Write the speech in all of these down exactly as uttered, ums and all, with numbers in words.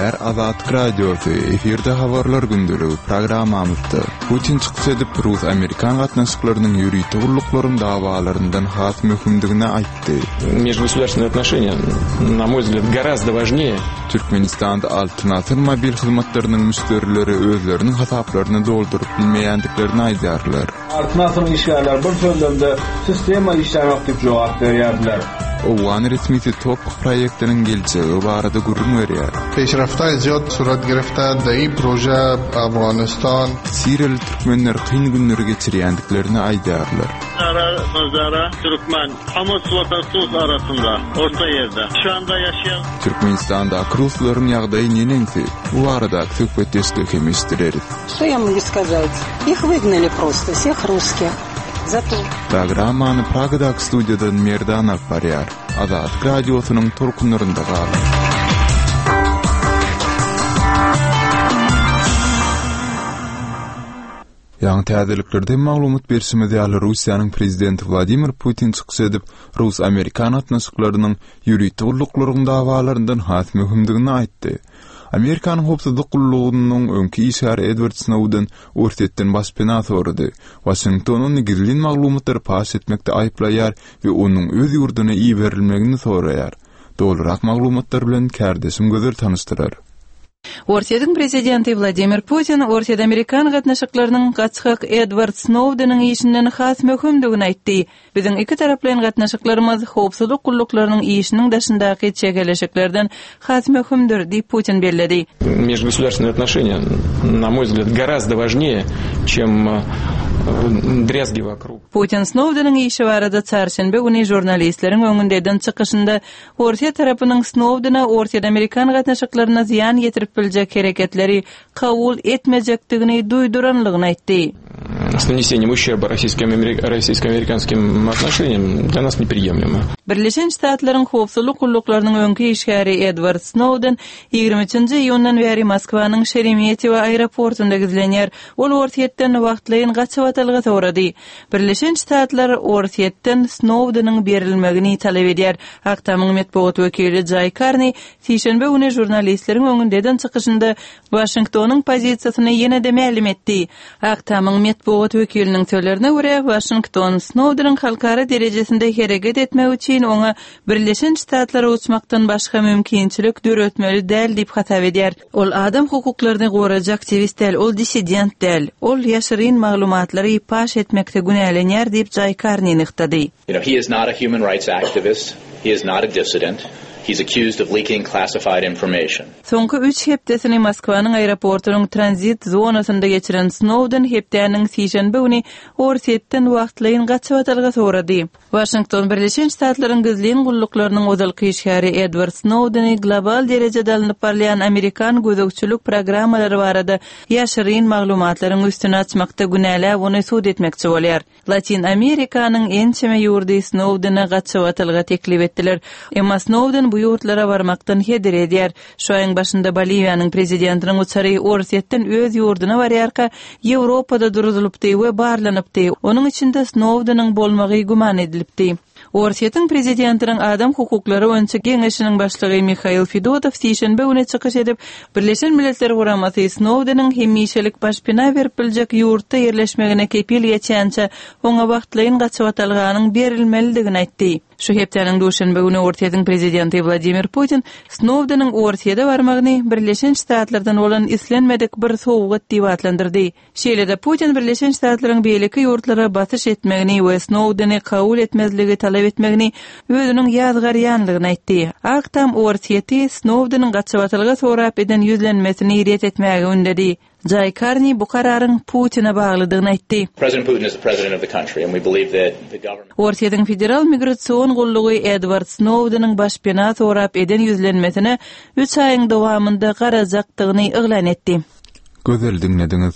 Däler Azat Radyosu efirde habarlar gündürü programamızda Putin çıkış edip Rus Amerikan gatnaşyklarynyň ýürüýte gurluklaryň dawalaryndan has möhümdigine aýtdy. Межгосударственные отношения, на мой взгляд, гораздо важнее. Türkmenistanda altyn asır mobil hyzmatlarynyň müşterileri özleriniň hasaplaryny doldurup bilmeýändiklerini aýdarlar. Altyn asır işgärler bir sözlemde sistema işlemek diýip jogap berýärdiler. Owan resmisi top proýektiniň geljegi barada gurrun berýär. Peşrafta ziyad surat girifte dayi proje Afganistan. Siriyal Türkmenler kyn günleri geçirýändiklerini aýdarlar. Ara Mazara Türkmen Hamas ve Tarsus arasında orta yerde. Şu anda yaşayan Türkmenistanda Rusların ýagdaýy nenensi? Bu arada söhbetleşdik emisdireriz. Что я могу сказать? Их выгнали просто, всех русских. Зато Programmany Pragadak studiýadan Merdan Akbarýar, Azat Radiosynyň torkunlarynda galy. Ýa-ni täzeliklerden maglumat berşime diýerler Russiýanyň prezidenti Vladimir Putin çykyş edip Rus Amerikan gatnaşyklarynyň ýürüýte gurluklaryň dawalaryndan has möhümdigini aýtdy. Amerikan howpsuzlyk gullugynyň öňki işgäri Edward Snowden ortetden başpena sordy. Washingtonyň gizlin maglumatlary paş etmekde aýplaýar we onuň öz ýurduna iý berilmegini soraýar. Dolarak maglumatlar bilen kärdeşim gözer tanıştyrar. Orsiýanyň prezidenti Vladimir Putin Orsiýada Amerikan gatnaşyklarynyň gaçyk Edward Snowdenyň işinden has möhümdigini aýtdy. Biziň iki taraplaryň gatnaşyklarymyz howpsuzlyk gulluklarynyň işiniň daşyndaky çegelişiklerden has möhümdir diýip Putin bellädi. Межгосударственные отношения, на мой взгляд, гораздо важнее, чем дрязги вокруг. Putin Snowdenyň işi barada çarşembe güni jurnalistleriň öňündeden çykyşynda Orsiýa tarapynyň Snowdena Orsiýada Amerikan gatnaşyklaryna ziýan getirip biljek hereketleri kabul etmejekdigini duýduranlygyny aýtdy. С нанесением ущерба российско-американским отношениям для нас неприемлемо. Birleşen Ştatlaryň howpsuzlyk gulluklarynyň öňki işgäri Edward Snowden ýygrimi üçinji iýundan bäri Moskwanyň Şeremetyewo aeroportunda gizlenýär. Ol Orsiýetden wagtlaýyn gaçyp atylgy sorady. Birleşen Ştatlar Orsiýetden Snowdenyň berilmegini talap edýär. Aktamyň medeniýet wekili Jay Carney sişenbe güni jurnalistleriň öňündeden çykyşynda Washingtonyň pozisiýasyny ýene-de ma'lum etdi. Aktamyň medeniýet wekiliniň söýlerine görä Washington Snowdenyň halkara derejesinde hereket etmek üçin ona Birleşen Ştatlar uçmakdan başga mümkinçilik döretmeli däl diýip hatap edýär. Ol adam hukuklaryny goraja aktivist däl, ol dissident däl. Ol ýaşyryn maglumatlary paş etmekde günälenýär diýip Jay Carney nyktady. You know, he is not a human rights activist. He is not a dissident. He's accused of leaking classified information. Soňky üç hepdesini Moskwanyň aeroportunyň tranzit zonasynda geçiren Snowden hepdäniň sişenbe güni Orsiýetden wagtlaýyn gaçyp atylgy sorady. Washington Birleşen Ştatlaryň gizlin gulluklarynyň özalky işgäri Edward Snowdeny global derejede alınıp barlayan Amerikan gözegçilik programmalary barada ýaşyryn maglumatlaryň üstüne açmakda günäle ony sud etmekçi bolýar. Latin Amerikanyň ençeme ýurdy Snowdeny gaçyp atylgy teklip etdiler. Emma Snowden bu ýurtlara barmakdan heder edýär. Şu aýyň başynda Boliviýanyň prezidentiniň uçary Orsiýetden öz ýurduna barýarka Ýewropada durulupdy we barlanypdy. Onuň içinde Snowdenyň bolmagy guman edilipdi. Orsiýetiň prezidentiniň adam hukuklary öňçe geňeşiniň başlygy Mikhail Fedotov sişenbe güni çykyş edip Birleşen Milletler Guramasy Snowdenyň hemişelik başpena berip biljek ýurtda ýerleşmegine kepil geçänçe oňa wagtlaýyn gaçyp atylganyň berilmelidigini aýtdy. Şu hepdäniň duşanbe güni Orsiýetiň prezidenti Vladimir Putin Snowdenyň Orsiýada barmagyny Birleşen Ştatlardan bolan islenmedik bir sowgat diýip atlandyrdy. Şeýle-de Putin Birleşen Ştatlaryň beýleki ýurtlara batyş etmegini we Snowdeny kabul etmezligi talap etmegini özüniň ýazgarýanlygyny aýtdy. Aktam Orsiýeti Snowdenyň gaçyp atylgy sorap eden ýüzlenmesini ret etmäge ündedi. Jay Carney bu kararyň Putin'e baglydygyny aýtdy. President Putin is the president of the country and we believe that the government Orsiýetiň federal migrasiýon gullugy Edward Snowdenyň başpena sorap eden ýüzlenmesini üç aýyň dowamynda garajakdygyny eglan etdi. Gözel dinlediňiz.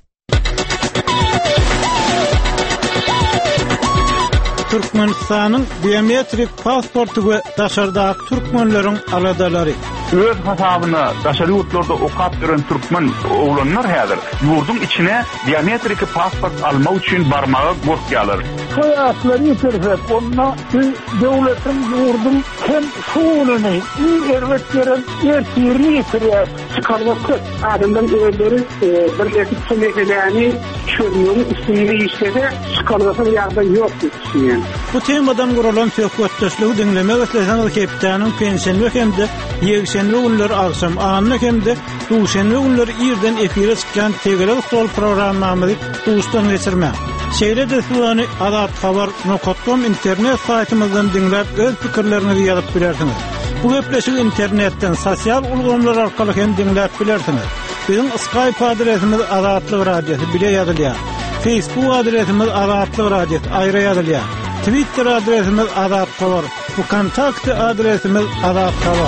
Türkmenistanyň biometrik pasporty we daşardaky türkmenleriň aladalary. Öz hasabyna daşary ýurtlarda okap duran türkmen oglanlar häzir ýurdun içine biometrik pasport almak üçin barmagy gorkýarlar. soyatları yitirsek, onunla devletin, yurdun hem suğulunu, iyi ervet veren ertiğini yitiriyor. Çıkarmakta adamdan öğeleri birleşik sümekelerini çözümünün üstünde işlede çıkarmakta yardım yok düşünüyorum. Bu temadan kurulan söhbetleşliği dinlemek isterseniz Keptanın pensiyon hem de yekşenli günler akşam anlık hem de duşenli günler irden efire çıkan Tegele Stol programmamızı duştan geçirme. Şeýle de suwany adat habar nokta com internet saytymyzdan dinläp öz pikirlerinizi ýazyp bilersiňiz. Bu gepleşik internetten, sosial ulgamlar arkaly hem dinläp bilersiňiz. Bizim Skype adresimiz Adatlyk Radiosu bile ýazylýar. Facebook adresimiz Adatlyk Radiosu aýra ýazylýar. Twitter adresimiz Adat Habar. Bu kontakt adresimiz Adat Habar.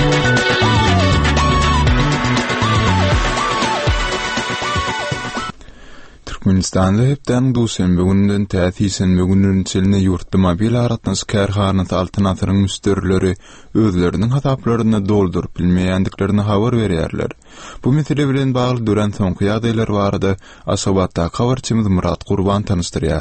Türkmenistanda hepden dusen bugünden täsisen bugünün çeline yurtda mobil aratnys kärhanat alternatyryň müsterleri özleriniň hataplaryny doldurup bilmeýändiklerini habar berýärler. Bu mesele bilen bagly duran soňky ýagdaýlar barada Asabatda habarçymyz Murat Gurban tanystyrýar.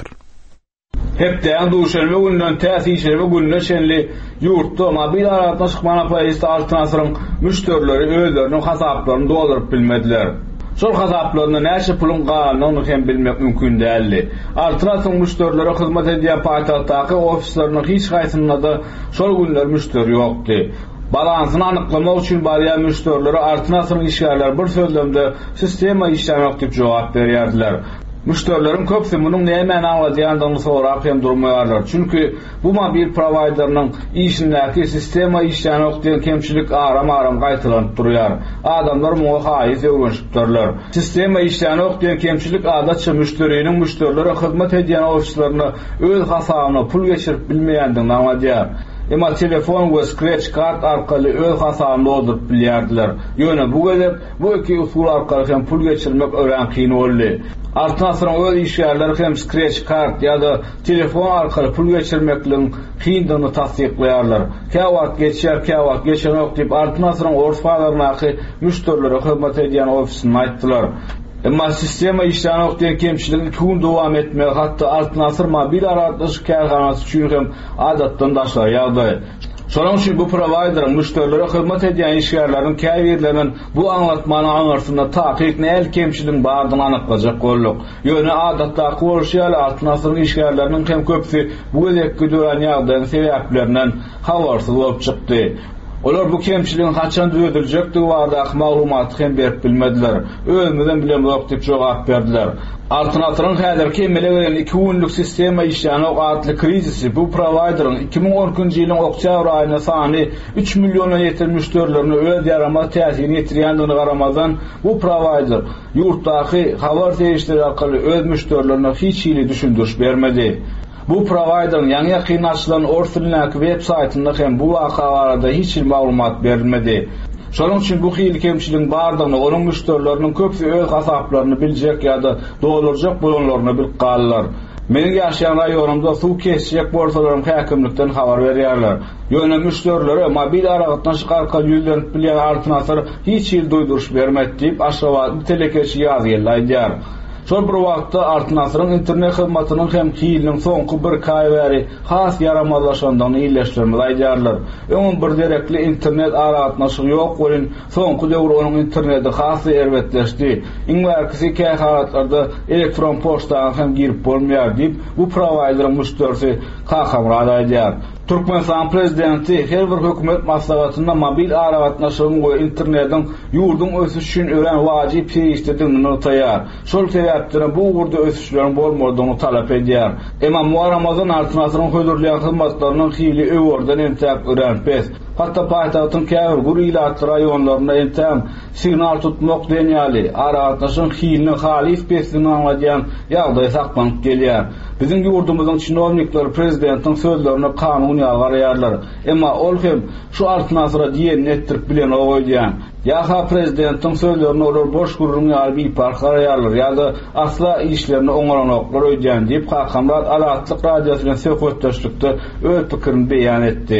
Hepden dusen bugünden täsisen bugünün çeline yurtda mobil aratnys monopolist alternatyryň müsterleri özleriniň hataplaryny doldurup bilmediler. Şol hazaplarını näçe pulun galyny hem bilmek mümkin däldi. Alternatyw müşterilere hyzmat edýän paýtagtdaky ofisleriniň hiç gaýsynda da şol günler müşteri ýokdy. Balansyny anyklamak üçin barýan müşterileri alternatyw işgärler bir sözlemde sistema işlemek diýip jogap berýärdiler. Müşterilerin köpsi bunun näme anladýandygyny sorap hem durmaýarlar. Çünki bu mobil provideriniň işindäki sistema işlemek diýen kemçilik aram-aram gaýtylanyp durýar. Adamlar muňa haýyz öwrenşipdirler. Sistema işlemek diýen kemçilik adatça müşteriniň müşterilere hyzmat edýän ofislerini öz hasabyna pul geçirip bilmeýändigini anladýar. Ema telefon we scratch kart arkaly öz hasabyny doldurup bilýärdiler. Ýöne bu gelip bu iki usul arkaly hem pul geçirmek ören kyn boldy. Alternatyw öz işgärleri hem scratch kart ýa-da telefon arkaly pul geçirmekliň kyndygyny tasdikleýärler. Käwagt geçer, käwagt geçenok diýip alternatyw orfalaryny müşterilere hyzmat edýän ofisini aýtdylar. Emma sistema işlemek diýen kemçilik tüm dowam etmek, hatda alternatyw mobil aratnys kärhanasy üçin hem adatdan daşlar ýagdaý. Şonuň üçin bu provider müşterilere hyzmat edýän işgärleriň käbirlerinin bu anlatmany aňarsynda takyk näil kemçiligiň bardygyny anyklajak bolduk. Ýöne adatdaky bolşýar alternatyw işgärleriniň hem köpsi bu gelekki dören ýagdaýyň sebeplerinden habarsyz bolup çykdy. Olar bu kemçiligiň haçan düzeldiljekdigi barada maglumaty hem berip bilmediler. Özünden bilen bolup diýip jogap berdiler. Alternatywyň häzirki emele iki günlük sistema işlemek adly krizisi bu provideryň iki ming onunçy ýylyň oktýabr aýyna sany üç milliona ýetir müşterilerini öz ýarama täsirini ýetirýändigine garamazdan bu provider ýurtdaky habar serişleri arkaly öz müşterilerine hiç ýyly düşündürüş bermedi. Bu provider'ın ýangy ýakyn açylan orfilnak web saytynda hem bu waka barada hiç maglumat berilmedi. Şonuň üçin bu hyly kemçiligiň bardygyny onuň müşterileriniň köpsi öz hasaplaryny biljek ýa-da doldurjak bolanlaryny bilip galýar. Meň ýaşaýan raýonumda suw kesjek bolsalarym häkimlikden habar berýärler. Ýöne müşterilere mobil aratnaşy arkaly ýüzlenip bilýän alternatyw hiç ýyl duýduruş bermedi diýip aşgabat telekeşi ýazýarlar. Şol bir wagtda alternatywyň internet hyzmatynyň hem kiýiliniň soňky bir kaýbary has yaramazlaşandygyny ýyleşdirmeli aýdýarlar. Öňün bir derekli internet aratnaşy ýok bolan soňky döwür onuň interneti hasy erwetleşdi. Iňwärkisi käharatlarda elektron poçtaga hem girip bolmaýar diýip bu provideryň müşterisi kahamrad aýdýar. Türkmenistan prezidenti her bir hökümet maslahatynda mobil aratnaşygyň we internetiň ýurdun ösüşi üçin ören wajyp peýişdirdigini notaýar. Şol sebäpden bu ýurda ösüşleriň bolmadygyny talap edýär. Emma muaramazan alternatywyň höýdürleýän hyzmatlarynyň hyly öwrden entäp örenpes. Hatta paýtagtyň käbir guriýat raýonlarynda entäm signal tutmak denýäli aratnaşyň hylyny halys pesini anladýan ýagdaý saklanyp gelýär. Bizim ýurdumyzyň çinovnikleri prezidentiň sözlerini kanun ýagarýarlar. Emma ol hem şu alternatywa diýen netdirip bilen oýdýan. Ýa-ha prezidentiň sözlerini olar boş gurrun ýaly bir parçalarýarlar ýa-da asla işlerini oňaranoklar öýdýän diýip Hakamrat Adatlyk Radiosu bilen söhbetdeşlikde öz pikirini beýan etdi.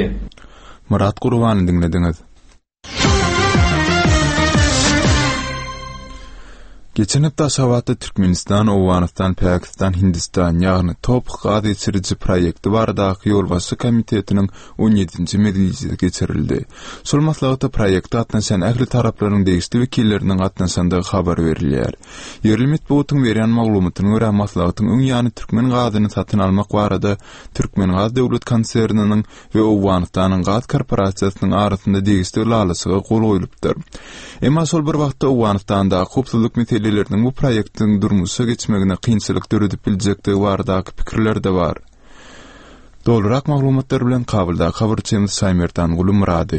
Murat Gurbany dinlediňiz. Geçen hafta Savatda Türkmenistan, Awganistan, Pakistan, Hindistan ýagny topuk gaz geçirici proýekti baradaky ýolbaşçy komitetiniň on ýedinji mejlisi geçirildi. Şol maslahatda proýekte gatnaşan ähli taraplaryň degişli wekilleriniň gatnaşandygy habar berilýär. Yerli medeniýetiň berýän maglumatyna görä maslahatyň öň ýany türkmen gazyny satyn almak barada Türkmen Gaz döwlet konserniniň we Awganistanyň gaz korporasiýasynyň arasynda degişli lalasyga gol goýulypdyr. Emma şol bir wagtda Awganistanda howpsuzlyk meseleleriniň bu proýektiň durmuşa geçmegine kynçylyk döredip biljekdigi baradaky pikirler de bar. Dolurak maglumatlar bilen kabulda habarçymyz Saymerdan Gulumrady.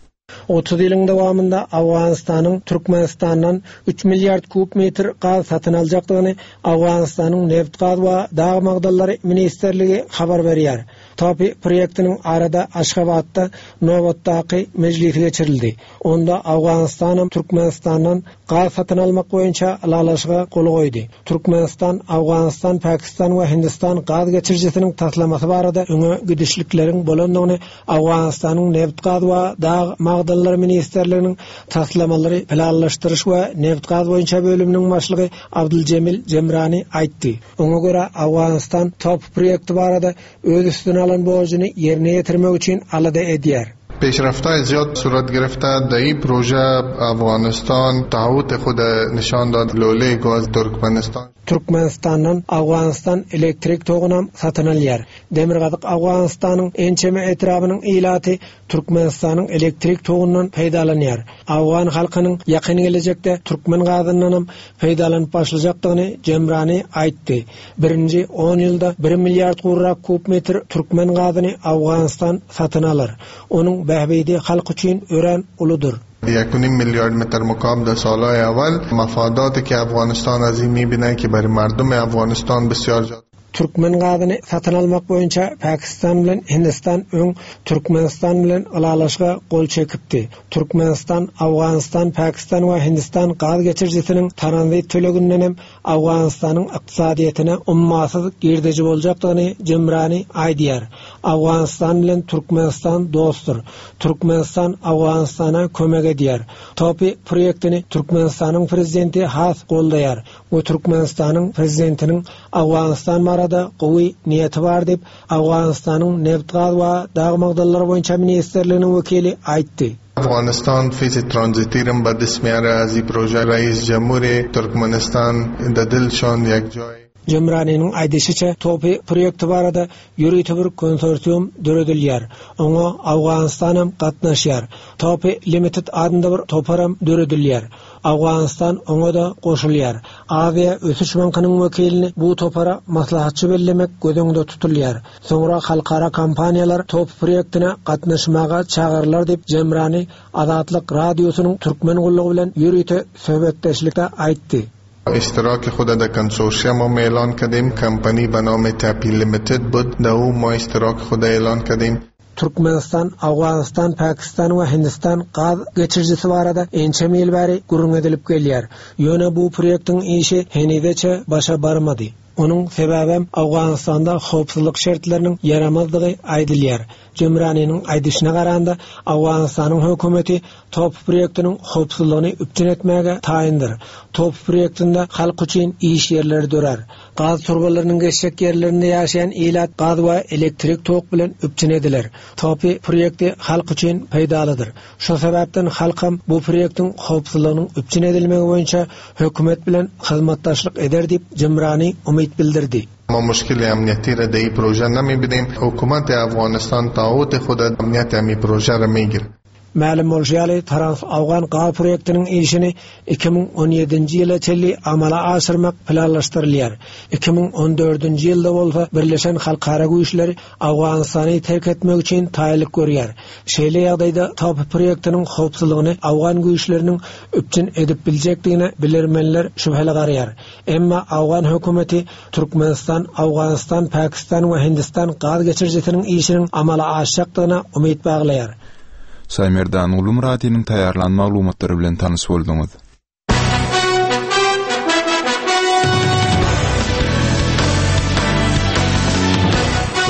otuz ýylyň dowamında Awganistanyň Türkmenistandan üç milliard kub metr gaz satyn aljakdygyny Awganistanyň neft gaz we dağ magdallary ministerligi habar berýär. Tabi proýektiniň arada Aşgabatda Nowatdaky mejlisi geçirildi. Onda Awganistan Türkmenistandan gaz satyn almak boýunça alalaşyga gol goýdy. Türkmenistan, Awganistan, Pakistan we Hindistan gaz geçirjisiniň taslamasy barada öňe gidişlikleriň bolandygyny Awganistanyň neft gaz we dağ magdallary ministerleriniň taslamalary planlaşdyryş we neft gaz boýunça bölüminiň başlygy Abduljemil Jemrani aýtdy. Oňa görä Awganistan top proýekti barada öz üstüne alan borcuny yerine ýetirmek üçin alada edýär. پیشرفت‌های زیاد صورت گرفته در این پروژه. افغانستان تعهد خود نشان داد لوله گاز ترکمنستان Türkmenistandan Awganistan elektrik togunam satyn alýar. Demirgazyk Awganistanyň ençeme etrabynyň ilaty Türkmenistanyň elektrik togundan peýdalanýar. Awgan halkynyň ýakyn gelecekde Türkmen gazyndan peýdalanyp başlajakdygyny Jemrani aýtdy. Birinji on ýylda bir milliard gurrak kub metr Türkmen gazyny Awganistan satyn alar. Onuň bähbidi halk üçin ören uludur. یک و نیم میلیارد متر مکعب در سالهای اول. مفاداتی که افغانستان از این میبینه که برای مردم افغانستان بسیار زیاد. Türkmen gazyny satyn almak boýunça Pakistan bilen Hindistan öň Türkmenistan bilen alalaşyga gol çekipdi. Türkmenistan, Awganistan, Pakistan we Hindistan gaz geçirjisiniň transit töleginden hem Awganistanyň ykdysadyýetyne ummasyz girdeji boljakdygyny Jemrani aýdýar. Awganistan bilen Türkmenistan dostdur. Türkmenistan Awganistana kömek edýär. Topi proýektini Türkmenistanyň prezidenti has goldaýar. Bu Türkmenistanyň prezidentiniň Awganistan da gowy niýeti bar dep Awganistanyň neft gaz we dağ magdallary boýunça ministerliginiň wekili aýtdy. افغانستان فیز ترانزیتیرم به دست میاره از این پروژه. رئیس جمهور ترکمنستان د دلشان یک جای. Jemraniň aýdysyça topi proýekti barada ýürüýte bir konsorsium döredilýär. Oňa Awganistan hem gatnaşýar. Topi Limited adynda bir toparam döredilýär. Awganistan oňa da goşulýar. Aziýa Ösüş bankynyň wekilini bu topara maslahatçy bellemek gözeňde tutulýar. Soňra halkara kompaniýalar top proýektine gatnaşmaga çağırlar dep Jemrani Azatlyk radiosynyň türkmen gullugy bilen ýürüýte söhbetdeşlikde aýtdy. اشتراک خود در کنسورسیوم ما اعلان کردیم. کمپانی به نام تاپی لیمیتد بود. در او ما اشتراک خود اعلان کردیم. Türkmenistan, Awganistan, Pakistan we Hindistan gaz geçirjisi barada ençe mil bäri gurrun edilip gelýär. Ýöne bu proýektiň işi henideçe başa barmady. Onuň sebäbi Awganistanda howpsuzlyk şertleriniň yaramazdygy aýdylýar. Jemraniň aýdyşyna garanda Awganistanyň hökümeti top proýektiniň howpsuzlygyny üpçün etmäge taýyndyr. Top proýektinde halk üçin iş ýerleri dörer. Gaz turbalarynyň geçek ýerlerinde ýaşaýan ilat gaz we elektrik tok bilen üpçün ediler. Topi proýekti halk üçin peýdalydyr. Şo sebäpden halkam bu proýektiň howpsuzlygynyň üpçün edilmegi boýunça hökümet bilen hyzmatdaşlyk eder diýip Jemrani umyt bildirdi. ما مشکل امنیتی را در این پروژه نمیبینیم. حکومت افغانستان تعهد خود امنیت امی پروژه را میگیره. Ma'lum bolýaly Trans Awgan gaz proýektiniň işini iki ming on ýedinji ýyla çelli amala aşyrmak planlaşdyrylýar. iki ming on dördünji ýylda bolsa Birleşen Halkara güýçleri Awganistany terk etmek üçin taýylyk görýär. Şeýle ýagdaýda top proýektiniň howpsuzlygyny Awgan güýçleriniň üpçün edip biljekdigine bilermenler şüpheli garýar. Emma Awgan hökümeti Türkmenistan, Awganistan, Pakistan we Hindistan gaz geçirjisiniň işiniň amala aşjakdygyna umyt baglaýar. Saymerdan Gulumradynyň taýýarlan maglumatlary bilen tanys boldyňyz.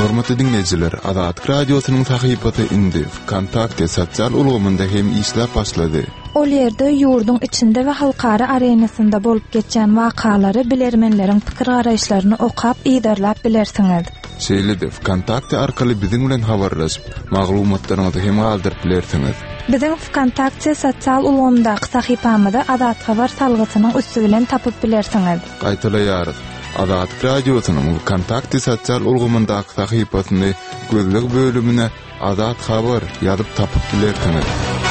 Hormatly dinleyijiler, Azatlyk radiosynyň sahypasy indi Kontakte sosial ulgamynda hem işläp başlady. Ol ýerde ýurdun içinde we halkara arenasynda bolup geçen wakalary bilermenleriň pikir garaýşlaryny okap ýerlap bilersiňiz. Şeýle-de Kontakte arkaly biziň bilen habarlaşyp, maglumatlaryňyzy hem galdyryp bilersiňiz. Biziň Kontakte sosial ulgamyndaky sahypamyzda Azat habar salgysynyň üstü bilen tapyp bilersiňiz. Gaýtaýarys. Azatlyk radiosynyň Kontakte sosial ulgamyndaky sahypasyny gözleg bölümine Azat habar ýazyp tapyp bilersiňiz.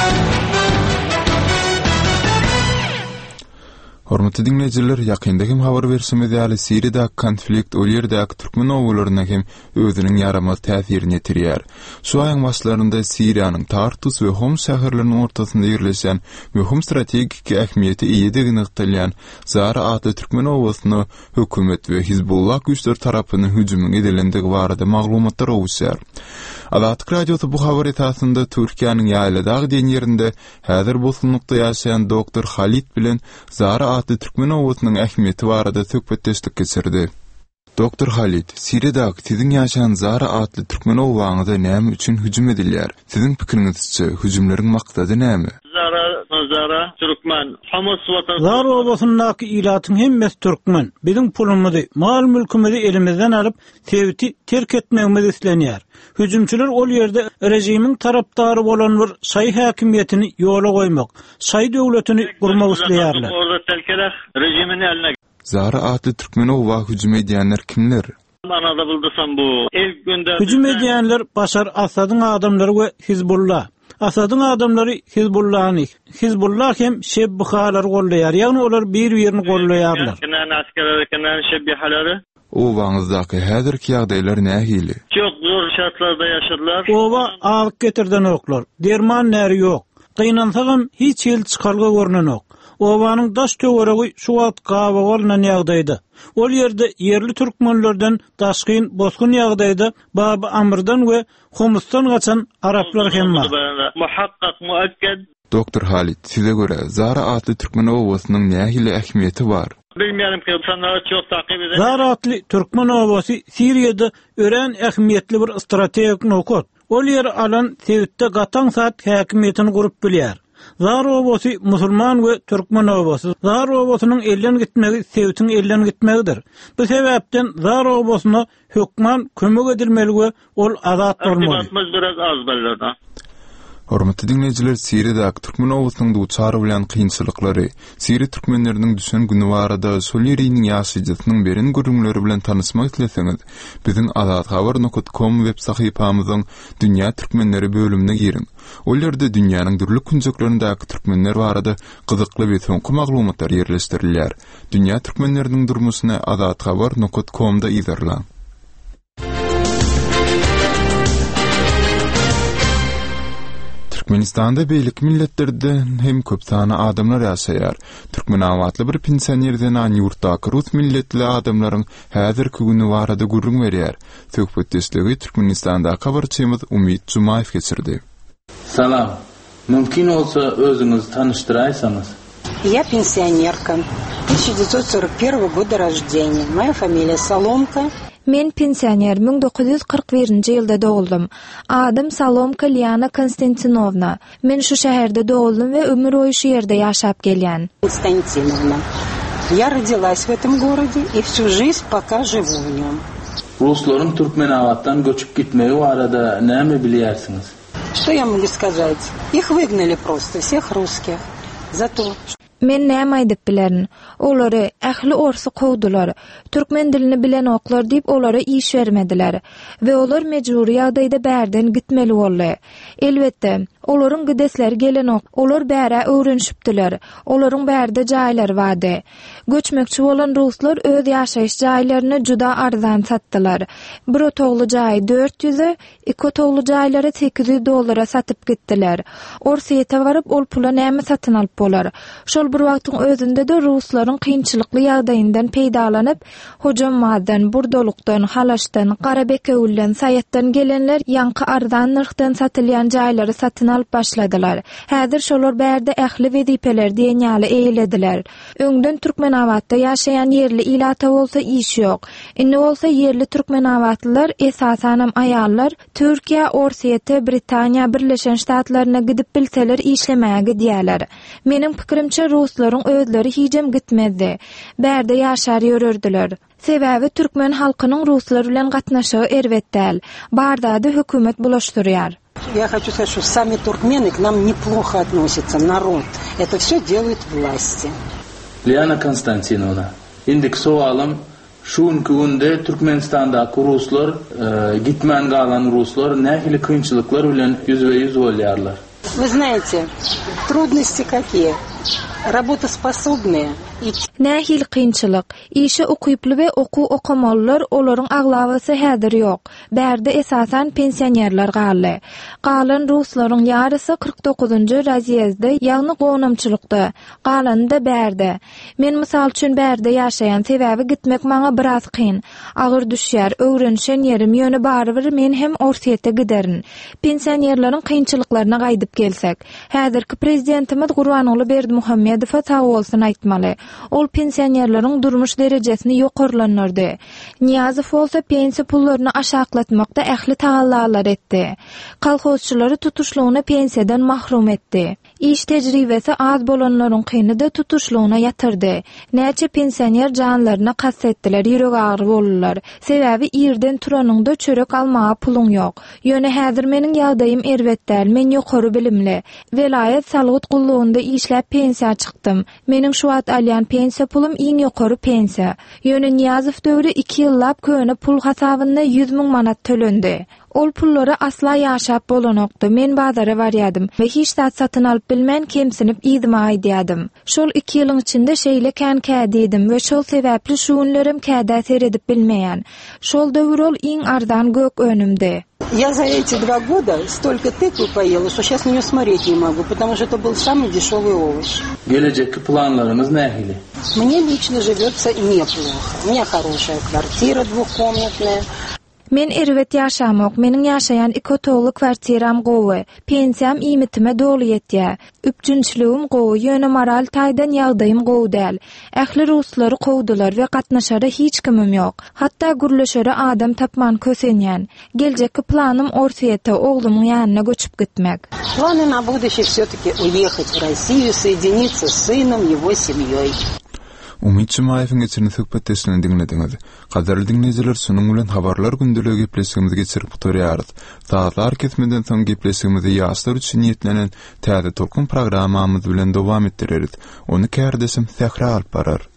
Hormatly dinleyijiler, ýakynda hem habar bersimiz ýaly Siriýada konflikt ol ýerdäki türkmen owlaryna hem özüniň ýaramaz täsirini ýetirýär. Şu aýyň başlarynda Siriýanyň Tartus we Homs şäherleriniň ortasynda ýerleşen möhüm strategik ähmiýeti ýedigini ýytylýan Zara adly türkmen owasyny hökümet we Hizbullah güýçleri tarapynyň hüjümi edilendigi barada maglumatlar owuşýar. Azatlyk radiosu bu habar esasında Türkiýanyň ýaýladagy den ýerinde häzir bosunlukda ýaşaýan doktor Halit bilen Zara adly türkmen owasynyň ähmiýeti barada söhbetleşdik geçirdi. Doktor Halit, Siriýadaky siziň ýaşaýan Zara adly türkmen owaňyza näme üçin hüjüm edilýär? Siziň pikiriňizçe hüjümleriň maksady näme? Zara, Zara, Türkmen, Hamas watan. Zara owasynyňky ilatyň hemmesi türkmen. Biziň pulumuzy, mal mülkümizi elimizden alyp, tewti terk etmegimiz islenýär. Hüjümçüler ol ýerde rejimiň tarapdary bolan bir şaý häkimiýetini ýola goýmak, şaý döwletini gurmak isleýärler. Orada telkelek rejimin eline. Zara adly türkmen owa hüjüm edýänler kimler? Anada buldusam bu ilk günde hüjüm edýänler Başar Asadyň adamlary we Hizbullah. Asadyň adamlary Hizbullahny, Hizbullah hem şebbihalary gollaýar, ýagny olar bir-birini gollaýarlar. Kenan askerleri, kenan şebbihalary. Owaňyzdaky häzirki ýagdaýlar nähili? Çok zor şartlarda ýaşadylar. Owa alyp getirden oklar. Derman näri ýok. Gynansagam hiç ýel çykarga görnenok. Owanyň daş töweregi şu wagt gawa bolan ýagdaýda. Ol ýerde ýerli türkmenlerden daşkyn bozgun ýagdaýda Baba Amrdan we Humustan gaçan araplar hem bar. Muhakkak muakked. Doktor Halit, size göre Zara adly türkmen owasynyň nähili ähmiýeti bar? Bilmiyorum ki insanlar çok takip eder. Zara adly türkmen owasy Siriýada ören ähmiýetli bir strategik nokat. Ol ýer alan Tewitde gataň saat häkimiýetini gurup bilýär. Zara owasy musulman we türkmen owasy. Zara owasynyň elden gitmegi Tewitiň elden gitmegidir. Bu sebäpden Zara owasyna hökman kömek edilmeli we ol azat bolmaly. Aktivatymyz biraz az bellerden. Hormatly dinleyijiler, Siriýadaky türkmen owasynyň duçary bilen kynçylyklary, Siriýa türkmenleriniň düşen güni barada şol ýeriniň ýaşaýjysynyň berin görüňleri bilen tanysmak isleseňiz, biziň azat habar nokta com web sahypamyzyň Dünýä türkmenleri bölümine girin. Ol ýerde dünýäniň dürli künjeklerindäki türkmenler barada gyzykly we soňky maglumatlar ýerleşdirilýär. Dünýä türkmenleriniň durmuşyna azat habar nokta com'da ýazarlar. Türkmenistanda beýlik milletlerden hem köp sany adamlar ýaşaýar. Türkmen awatly bir pensionerden an ýurtdaky rus milletli adamlaryň häzirki güni barada gurrun berýär. Söhbetdeşligi Türkmenistanda habarçymyz Umid Jumaýew geçirdi. Salam. Mümkin olsa özüňizi tanıştyraýsaňyz. Я пенсионерка. тысяча девятьсот сорок первого года рождения. Моя фамилия Соломка. Men pensioner bin dokuz yüz kırk birinji ýylda doğuldum. Adım Salomka Liana Konstantinovna. Men şu şäherde doğuldum we ömür boyu şu ýerde ýaşap gelýän. Konstantinovna. Я родилась в этом городе и всю жизнь пока живу в нем. Ruslaryň Türkmen awatdan göçüp gitmegi barada näme bilýärsiňiz? Что я могу сказать? Их выгнали просто, всех русских. За то, Men näme aýdyp bilerin? Olary ähli orsy kowdular. Türkmen dilini bilen oklar diýip olara iş bermediler we olar mejburi ýagdaýda bärden gitmeli boldy. Elbetde, olaryň gidesleri gelen ok, olar bäre öwrenşipdiler. Olaryň bärde jaýlary bardy. Göçmekçi bolan ruslar öz ýaşaýyş jaýlaryny juda arzan satdylar. Bir otogly jaý dört yüz, iki otogly jaýlary sekiz yüz dollara satyp gitdiler. Orsiýete baryp ol pula näme satyn alyp bolar? Şol bir wagtyň özünde de ruslaryň kynçylykly ýagdaýyndan peýdalanyp, hojammadan, burdolukdan, halaşdan, Garabekewilden, Saýatdan gelenler ýanky arzan narhdan satylýan jaýlary satyn alyp başladylar. Häzir şolar bärde ähli wezipeler diýen ýaly eýlediler. Öňden Türkmenawatda ýaşaýan yerli ilata bolsa iş ýok. Indi bolsa yerli Türkmenawatlylar esasanam aýallar Türkiýe, Orsiýete, Britaniýa, Birleşen Ştatlaryna gidip bilseler işlemäge diýerler. Mening pikirimçe ruslaryň özleri hijem gitmezdi. Bärde ýaşar ýörürdiler. Sebäbi türkmen halkynyň ruslar bilen gatnaşygy erwetdäl. Bardady hökümet bulaşdyrýar. Я хочу сказать, что сами туркмены к нам неплохо относятся, народ. Это все делают власти. Liana Konstantinovna, indik soalım şuunki günde Türkmenistan'daki Ruslar, e, gitmen galan Ruslar nähili kynçylyklar bilen yüzbe yüz bolýarlar. Вы знаете, трудности какие? Работоспособные. Nähil kynçylyk, işe okuýply we oku okamalylar olaryň aglawysy häzir ýok. Bärde esasan pensionerler galy. Galan ruslaryň ýarysy kırk dokuzunjy razýezde, ýagny gonamçylykda, galanda bärde. Men mysal üçin bärde ýaşaýan sebäbi gitmek maňa biraz kyn. Agyr düşýär, öwrenşen ýerim ýöne barbyr men hem Orsiýetde giderin. Pensionerleriň kynçylyklaryna gaýdyp gelsek, häzirki prezidentimiz Gurbanuly Berdimuhammedow sag bolsun aýtmaly. Ol pensionerleriň durmuş derejesini ýokarlanyrdy. Niýazow bolsa pensiýa pullaryny aşaklatmakda ähli taýanlar etdi. Kolhozçylary tutuşlugyna pensiýadan mahrum etdi. İş tejribesi az bolanlaryň kynyda tutuşlugyna ýatyrdy. Näçe pensioner janlaryna kassetdiler, ýüregi agyr boldular. Sebäbi ýerden turanyňda çörek almaga puluň ýok. Ýöne häzir meniň ýagdaýym erwetdäl, men ýokary bilimli. Velayet salgyt gullugynda işläp pensiýa çykdym. Meniň şu wagt alýan pensiýa pulum iň ýokary pensiýa. Ýöne Niýazow döwri iki ýyllap köne pul hasabyna yüz miň manat tölendi. Ol pullary asla ýaşap bolanokdy. Men bazara barýadym we hiç zat satyn alyp bilmän kemsinip ýydyma aýdýadym. Şol iki ýylyň içinde şeýle kän kädidim we şol sebäpli şu günlerim kädä seredip bilmeýän. Şol döwür ol iň arzan gök önümde. Я за эти два года столько тыквы поела, что сейчас на неё смотреть не могу, потому что это был самый дешевый овощ. Gelecekki planlarınız nähili? Мне лично живется неплохо. У меня хорошая квартира двухкомнатная. Men erwet ýaşamok, meniň ýaşaýan iki otogly kwartiram gowy. Pensiýam iýmitime doly ýetýär. Üpjünçligim gowy, ýöne moral taýdan ýagdaýym gowy däl. Ähli ruslary gowdular we gatnaşara hiç kimim ýok. Hatda gürleşere adam tapman kösenýän. Geljekki planym Orsiýetde oglumyň ýanyna göçüp gitmek. Планы на будущее всё-таки уехать в Россию, соединиться с сыном, его семьей. Umid Jumayewiň geçen söhbetleşini dinlediňiz. Gaderli dinleýijiler, şonuň bilen habarlar gündeligi gepleşigimizi geçirip gutarýarys. Saatlar ketmeden soň gepleşigimizi ýaşlar üçin niýetlenen täze tolkun programmamyz bilen dowam etdireris. Onu kärdesim Sähra alyp barar.